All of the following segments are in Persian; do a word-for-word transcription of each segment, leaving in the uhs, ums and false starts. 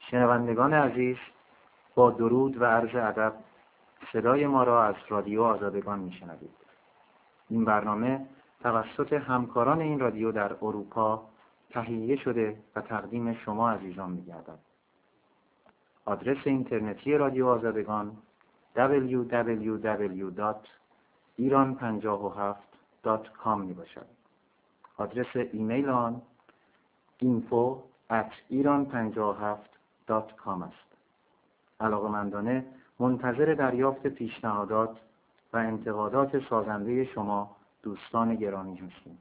شنوندگان عزیز، با درود و عرض ادب صدای ما را از رادیو آزادگان میشنوید. این برنامه توسط همکاران این رادیو در اروپا تهیه شده و تقدیم شما عزیزان می‌گردد. آدرس اینترنتی رادیو آزادگان دبلیو دبلیو دبلیو دات ایران پنجاه و هفت دات کام می باشد. آدرس ایمیل آن اینفو ات ایران پنجاه و هفت دات کام است. علاقه‌مندانه منتظر دریافت پیشنهادات و انتقادات سازنده شما دوستان گرامی هستیم.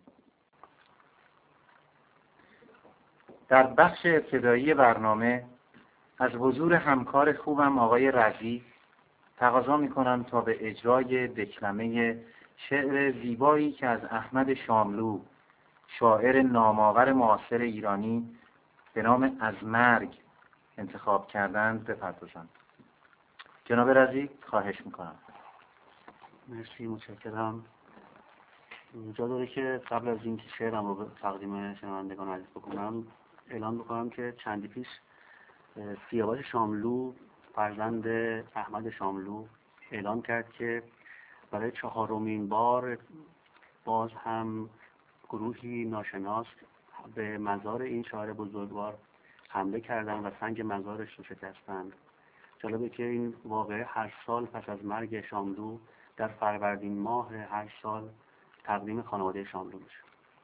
در بخش ابتدایی برنامه از حضور همکار خوبم آقای رضی تقاضا می‌کنم تا به اجرای دکلمه شعر زیبایی که از احمد شاملو، شاعر نامآور معاصر ایرانی، به نام از مرگ انتخاب کردند بپردازند. جناب رضی خواهش می‌کنم. مرسی، متشکرم. جا داره که قبل از اینکه شعرم رو به تقدیم شنوندگان عزیز بکنم اعلام بکنم که چندی پیش سیاوش شاملو فرزند احمد شاملو اعلام کرد که برای چهارمین بار باز هم گروهی ناشناس به مزار این شاعر بزرگوار حمله کردند و سنگ مزارش رو شکستند. جالبه که این واقعه هر سال پس از مرگ شاملو در فروردین ماه هر سال تقدیم خانواده شاملو میشه.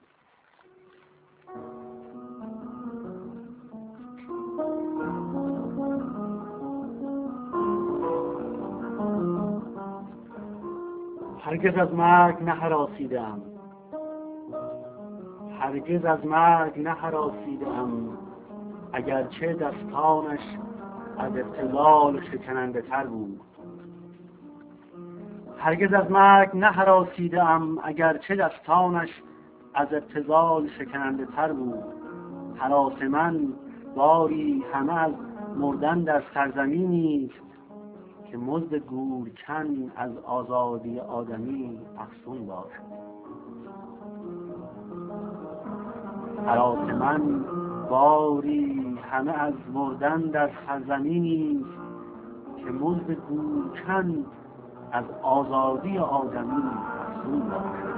هرگز از مرگ نهراسیدم، هرگز از مرگ نهراسیدم، اگرچه دستانش از ابتذال شکننده تر بود. هرگز از مرگ نهراسیدم، اگرچه دستانش از ابتذال شکننده تر بود. هراس من باری همه از مردن در سرزمینی است که مزد گورکن از آزادی آدمی افزون باشد. هراس من باری همه از مردن در سرزمینی است که مزد گورکن از آزادی آدمی افزون باشد.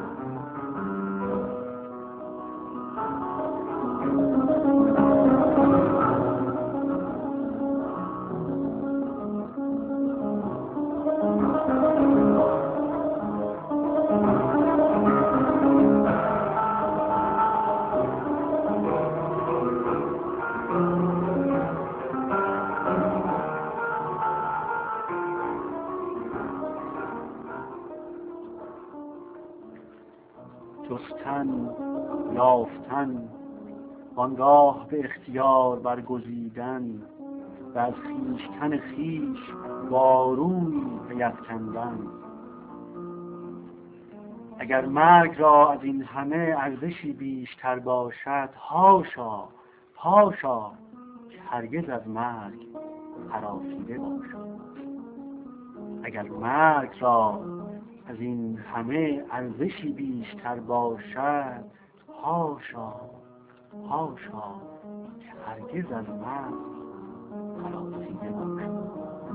جستن، یافتن، وانگاه به اختیار برگزیدن و از خویشتن خویش واروی بیفکندن. اگر مرگ را از این همه ارزشی بیشتر باشد، حاشا حاشا که هرگز از مرگ هراسیده باشد. اگر مرگ را از این همه ارزشی بیشتر باشد، حاشا حاشا که هرگز از من هراسیده باشد.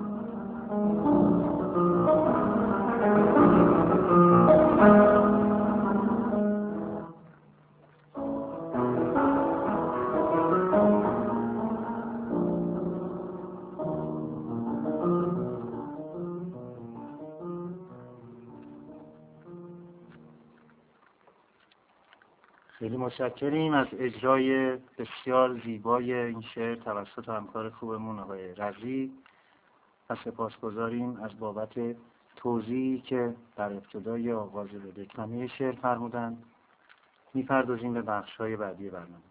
خیلی متشکریم از اجرای بسیار زیبای این شعر توسط همکار خوبمون آقای رضی و سپاسگزاریم از بابت توضیحی که در ابتدای آغاز به دکلمه شعر فرمودند. می‌پردازیم به بخش‌های بعدی برنامه.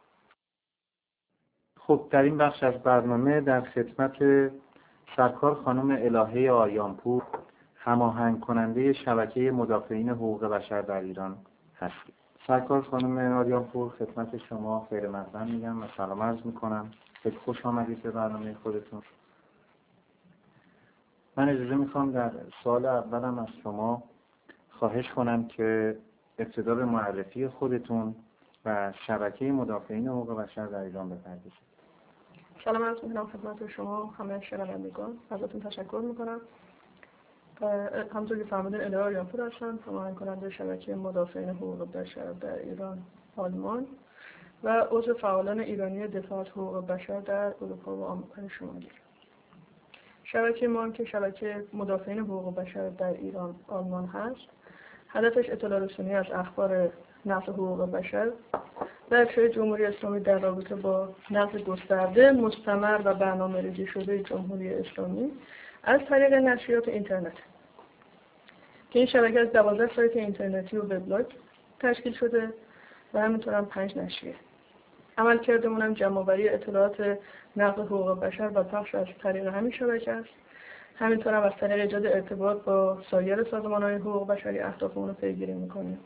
خب در این بخش از برنامه در خدمت سرکار خانم الهه آریانپور، هماهنگ کننده شبکه مدافعین حقوق بشر در ایران هستیم. سرکار خانم آریانپور، خدمت شما خیر مقدم میگم و سلام عرض میکنم. خیلی خوش آمدید به برنامه خودتون. من اجازه میخوام در سال اولم از شما خواهش کنم که ابتدا به معرفی خودتون و شبکه مدافعین حقوق بشر در ایران بپردازید. سلام عرض می‌کنم خدمت شما همه شنوندگان. ازتون تشکر می‌کنم. همونطور که فرمودین الهه آریان‌پور هستم، هماهنگ کننده شبکه مدافعین حقوق بشر در ایران، آلمان و عضو فعالان ایرانی دفاع از حقوق بشر در اروپا و آمریکای شمالی. شبکه ما که شبکه مدافعین حقوق بشر در ایران، آلمان هست، هدفش اطلاع رسانی از اخبار نقض حقوق بشر و افشای جمهوری اسلامی در رابطه با نقض گسترده، مستمر و برنامه‌ریزی شده جمهوری اسلامی از طریق نشریات اینترنت که این شبکه از دوازده سایت اینترنتی و وبلاگ تشکیل شده و همینطور هم پنج نشریه. عملکردمون هم جمع‌آوری اطلاعات نقض حقوق بشر و پخش از طریق همین شبکه است. همینطور هم از طریق ایجاد ارتباط با سایر سازمان‌های حقوق بشری اهدافمون رو پیگیری می‌کنیم.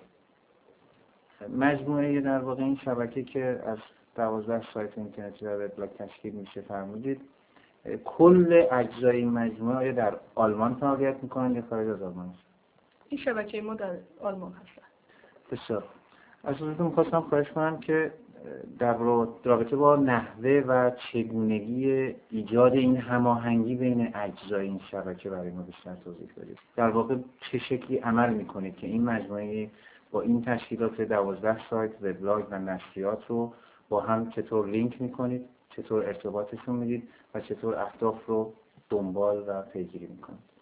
مجموعه در واقع این شبکه که از دوازده سایت اینترنتی و وبلاگ تشکیل میشه فرمودید، کل اجزای این مجموعه آیا در آلمان فعالیت میکنند یا خارج از آلمان؟ این شبکه ما در آلمان هست. بسیار. از حضورتون می‌خواستم خواهش کنم که در رابطه با نحوه و چگونگی ایجاد این هماهنگی بین اجزای این شبکه برای ما بیشتر توضیح بدید. در واقع چه شکلی عمل میکنید که این مجموعه با این تشکیلات دوازده سایت وبلاگ و نشریات رو با هم چطور لینک میکنید، چطور ارتباطشون میدید و چطور اهداف رو دنبال و پیگیری میکنید؟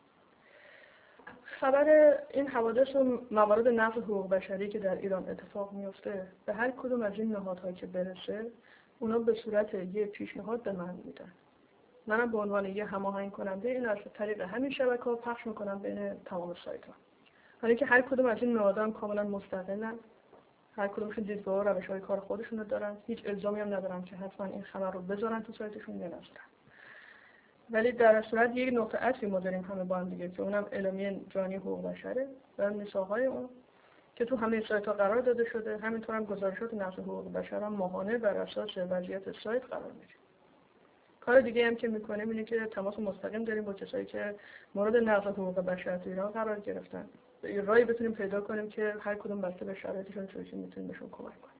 خبر این حوادث و موارد نقض حقوق بشری که در ایران اتفاق میفته به هر کدوم از این نهادها که برسه، اونا به صورت یه پیشنهاد به من میدن. منم به عنوان یه هماهنگ کننده این از طریق همین شبکه‌ها پخش میکنم بین تمام سایت‌ها. حالا که هر کدوم از این نهادها هم کاملا مستقلن، هر کدومشون دیدگاه و روش‌های کار خودشون رو دارن، هیچ الزامی هم ندارن که حتما این خبر رو بذارن تو سایتشون یا نذارن. ولی در صورت یک نقطه عطفی ما داریم همه با هم دیگه که اونم اعلامیه جهانی حقوق بشره و میثاق‌های اون که تو همه سایت‌ها قرار داده شده. همینطور هم گزارشات نقض حقوق بشر هم ماهانه بر اساس وضعیت سایت قرار میده. کار دیگه هم که میکنیم اینه که تماس مستقیم داریم با کسایی که مورد نقض حقوق بشر تو ایران قرار گرفتن. یه راهی بتونیم پیدا کنیم که هر کدوم بسته به شرایطشون چجوری میتونیم بهشون کمک کنیم.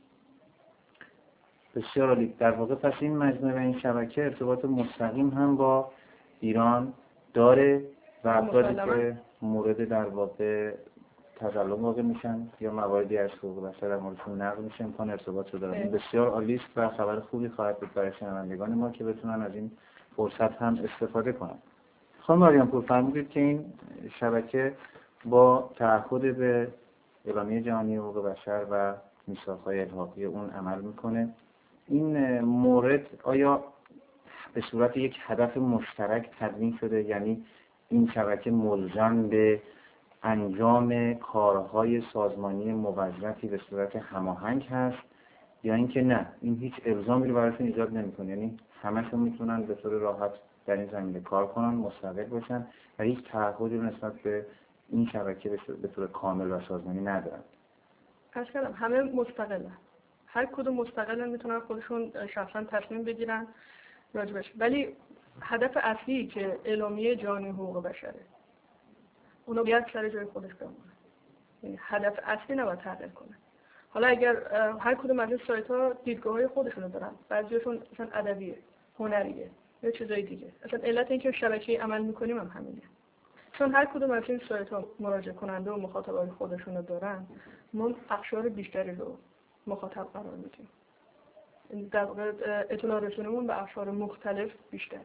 بسیار عالی. در واقع پس این مجموعه و این شبکه ارتباط مستقیم هم با ایران داره و افرادی که مورد در واقع تظلم واقع میشن یا مواردی از حقوق بشر در موردشون نقض میشه امکان ارتباط رو دارن. بسیار عالی است و خبر خوبی خواهد بود برای شنوندگان ما که بتونن از این فرصت هم استفاده کنن. خانم آریان‌پور فرمودید که این شبکه با تعهد به اعلامیه جهانی حقوق بشر و میثاق‌های الحاقی اون عمل میکنه. این مورد آیا به صورت یک هدف مشترک تدوین شده، یعنی این شبکه ملزم به انجام کارهای سازمانی موظفی به صورت هماهنگ هست یا اینکه نه، این هیچ الزامی رو براشون ایجاد نمیکنه، یعنی همشون میتونن به طور راحت در این زمینه کار کنن، مستقل باشن و هیچ تعهدی رو نسبت به این شبکه به طور کامل و سازمانی ندارن؟ عرض کردم همه مستقلن، هر کدوم مستقلن، میتونن خودشون شخصا تصمیم بگیرن راجبش، ولی هدف اصلی که اعلامیه جهانی حقوق بشره اونو باید سر جای خودش بمونه. یعنی هدف اصلی نباید تغییر کنه. حالا اگر هر کدوم از این سایت‌ها دیدگاه‌های خودشونو دارن، بعضیشون مثلا ادبیه، هنریه یا چیزای دیگه، اصلا علت اینکه شبکه‌ای عمل می‌کنیم هم همینه. چون هر کدوم از این سایت‌ها مراجعه کننده و مخاطبای خودشونو دارن، ما اقشار بیشتری رو مخاطب قرار میدیم. در واقع اطلاع رسونیمون به اقشار مختلف بیشتره.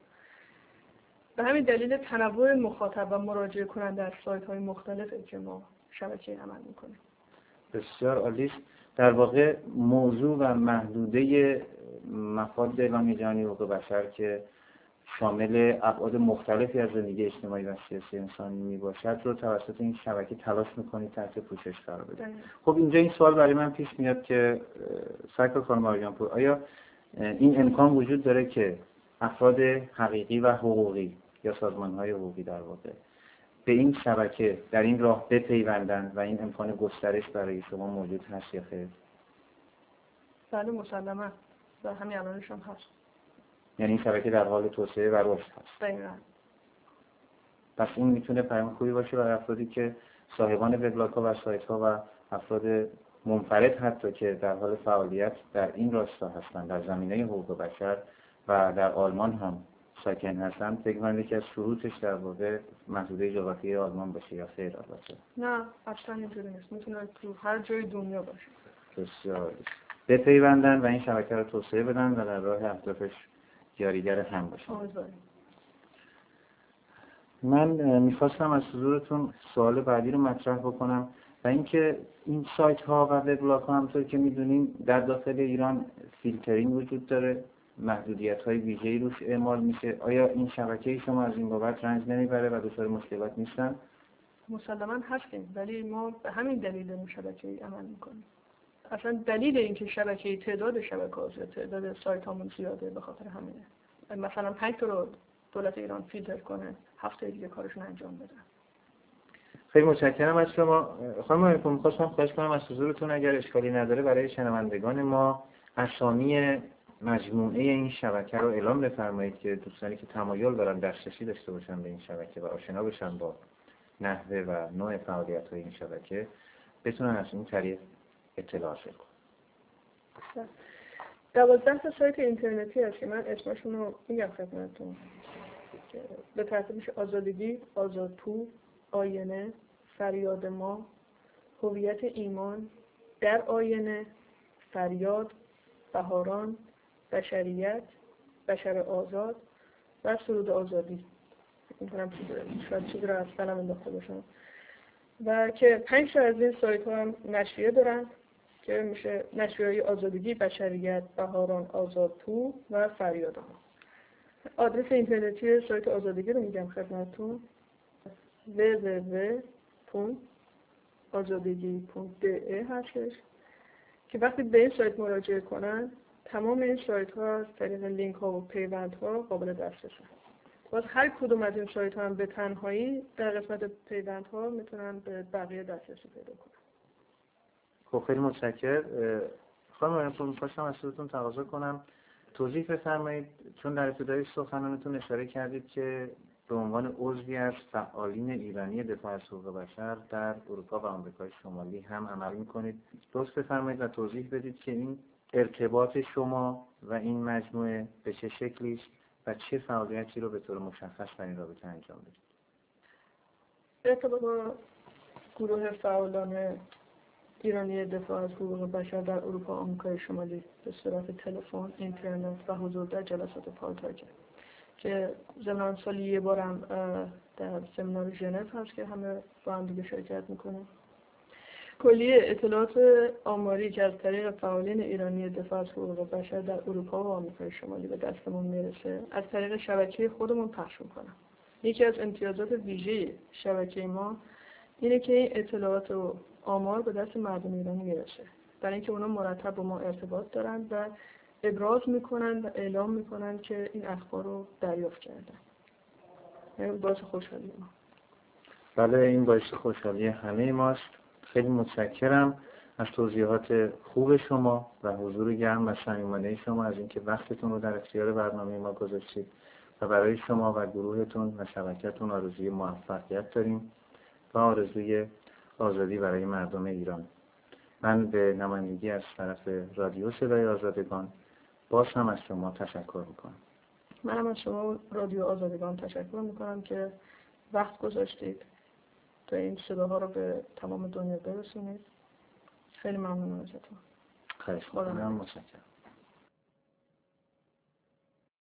به همین دلیل تنوع مخاطب و مراجعه کننده از سایت‌های مختلفه که ما شبکه عمل می‌کنیم. بسیار عالی است. در واقع موضوع و محدوده مفاد اعلامیه جهانی حقوق بشر که شامل ابعاد مختلفی از زندگی اجتماعی و سیاسی انسانی میباشد رو توسط این شبکه تلاش میکنید تحت پوشش قرار بدید. خب اینجا این سوال برای من پیش میاد که سرکار خانم آریان‌پور، آیا این امکان وجود داره که افراد حقیقی و حقوقی یا سازمان‌های حقوقی در واقع به این شبکه در این راه بپیوندند و این امکان گسترش برای شما موجود هست یا خیر؟ بله مسلماً و همین الانش هم هست. یعنی این شبکه در حال توسعه و رشد هست. دقیقاً. پس این میتونه پیام خوبی باشه برای افرادی که صاحبان وبلاگ‌ها و سایت‌ها و افراد منفرد حتی که در حال فعالیت در این راستا هستند در زمینه حقوق بشر و در آلمان هم ساکن هستن، فکر کنید که از شروطش در واقع محدوده جغرافیایی آلمان باشه یا خیر؟ البته نه، اصلا اینجوری نیست، میتونه تو هر جای دنیا باشه. بسیار بپیوندن و این شبکه رو توسعه بدن و در راه اهدافش جاریگر هم باشن. امیدواریم. من میخواستم از حضورتون سوال بعدی رو مطرح بکنم و اینکه این سایت ها و وبلاگ ها همونطور که میدونیم در داخل ایران فیلترینگ وجود داره، محدودیت های ویژه‌ای روش اعمال میشه. آیا این شبکه شما از این بابت رنج نمیبره و دچار مشکلات نیستن؟ مسلماً هستیم، ولی ما به همین دلیل این شبکه‌ای عمل میکنیم. اصلا دلیل اینکه شبکه تعداد شبکه‌ها یا تعداد سایت هامون زیاده به خاطر همینه. مثلا پنج تا رو دولت ایران فیلتر کنه، هفته دیگه کارشون انجام بدن. خیلی متشکرم از شما. خانم مهرپور، می‌خواستم خواهش کنم از حضورتون اگر اشکالی نداره برای شنوندگان ما اسامی مجموعه این شبکه رو اعلام بفرمایید که دوستانی که تمایل دارن دسترسی داشته باشن به این شبکه و آشنا بشن با نحوه و نوع فعالیت‌های این شبکه بتونن از این طریق اطلاع حاصل کنن. دوازده تا سایت اینترنتی هست که من اسمشون رو میگم خدمتتون. به ترتیب میشه آزادگی، آزادپو، آینه، فریاد ما، هویت ایمان، در آینه، فریاد، بهاران، بشریت، بشر آزاد و سرود آزادی. این کنم شاید چیزی رو از قلم انداخته باشم. و که پنج تا از این سایت ها هم نشریه دارن که میشه نشریه‌های آزادگی، بشریت، بهاران، آزادپو و فریاد ما. آدرس اینترنتی سایت آزادگی رو میگم خدمتتون: دبلیو دبلیو دبلیو دات آزادگی دات دی ای هستش که وقتی به این سایت مراجعه کنن تمام این سایت ها از طریق لینک ها و پیوند ها قابل دسترس هست. باز هر کدوم از این سایت ها هم به تنهایی در قسمت پیوند ها میتونن به بقیه دسترسی پیدا کنن. خب خیلی متشکرم. خانم مهرپور، می‌خواستم از حضورتون تقاضا کنم توضیح بفرمایید، چون در ابتدای سخنانتون اشاره کردید که به عنوان عضوی از فعالین ایرانی دفاع از حقوق بشر در اروپا و آمریکای شمالی هم عمل می‌کنید. درست بفرمایید و توضیح بدید که این ارتباط شما و این مجموعه به چه شکلی است و چه فعالیتی رو به طور مشخص در این رابطه انجام بدید. ارتباط با گروه فعالان ایرانی دفاع از حقوق بشر در اروپا و آمریکای شمالی به صورت تلفن، اینترنت و حضور در جلسات پالتاکه که ضمن سالی یه بارم در سمینار ژنو هست که همه با هم دیگه شرکت میکنیم. کلیه اطلاعات آماری که از طریق فعالین ایرانی دفاع از حقوق بشر در اروپا و آمریکای شمالی به دستمون میرسه از طریق شبکه خودمون پخش میکنم. یکی از امتیازات ویژه شبکه ما اینه که این اطلاعات و آمار به دست مردم ایرانی میرسه، برای اینکه اونا مرتب با ما ارتباط دارن و ابراز میکنن و اعلام میکنن که این اخبار رو دریافت کردن. این باعث خوشحالی ما. بله، این باعث خوشحالی همه ماست. خیلی متشکرم از توضیحات خوب شما و حضور گرم و صمیمانه شما، از اینکه وقتتون رو در اختیار برنامه ما گذاشتید و برای شما و گروهتون و شبکتون آرزوی موفقیت داریم و آرزوی آزادی برای مردم ایران. من به نمایندگی از طرف رادیو صدای آزادگان باز هم از شما تشکر میکنم. منم از شما رادیو آزادگان تشکر میکنم که وقت گذاشتید تا این صداها رو به تمام دنیا برسونید. خیلی ممنونم ازتون. خیلی ممنونم. متشکرم.